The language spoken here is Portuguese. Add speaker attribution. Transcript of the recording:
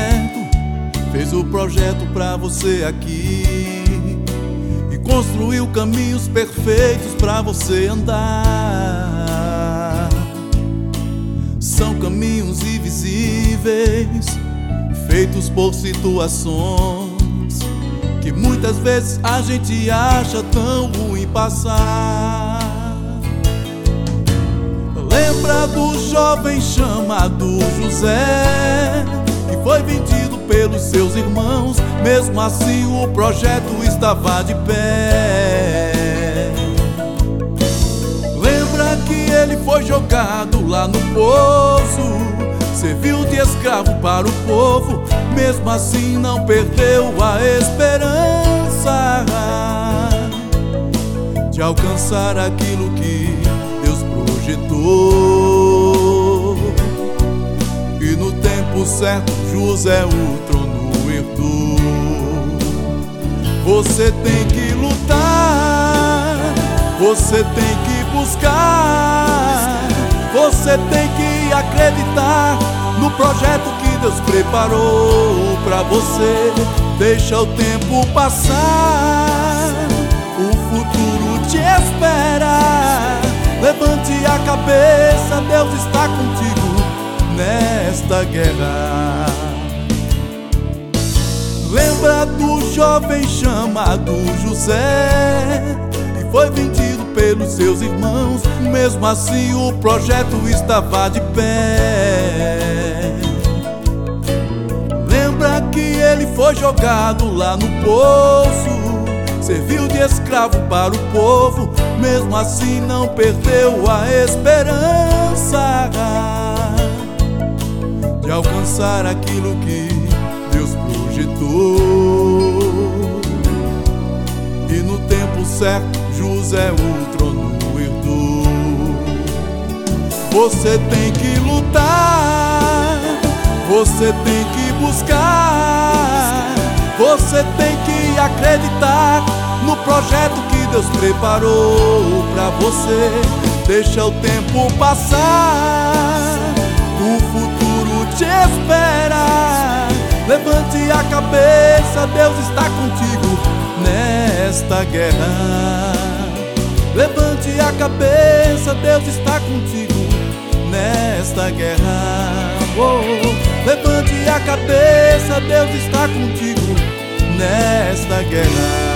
Speaker 1: certo, fez o projeto pra você aqui e construiu caminhos perfeitos pra você andar. São caminhos invisíveis, feitos por situações que muitas vezes a gente acha tão ruim passar. Lembra do jovem chamado José, que foi vendido pelos seus irmãos, mesmo assim o projeto estava de pé. Lembra que ele foi jogado lá no poço, serviu de escravo para o povo, mesmo assim não perdeu a esperança de alcançar aquilo que Deus projetou. E no tempo certo José o trono herdou. Você tem que lutar, você tem que buscar, você tem que acreditar no projeto que Deus preparou pra você. Deixa o tempo passar, o futuro te espera. Levante a cabeça, Deus está contigo nesta guerra. Lembra do jovem chamado José, que foi vendido pelos seus irmãos, mesmo assim o projeto estava de pé. Lembra que ele foi jogado lá no poço, serviu de escravo para o povo, mesmo assim não perdeu a esperança de alcançar aquilo que Deus projetou. E no tempo certo José o trono herdou. Você tem que lutar, você tem que buscar, você tem que acreditar no projeto que Deus preparou pra você. Deixa o tempo passar, o futuro te espera. Levante a cabeça, Deus está contigo nesta guerra. Levante a cabeça, Deus está contigo nesta guerra. Oh, levante a cabeça, Deus está contigo nesta guerra.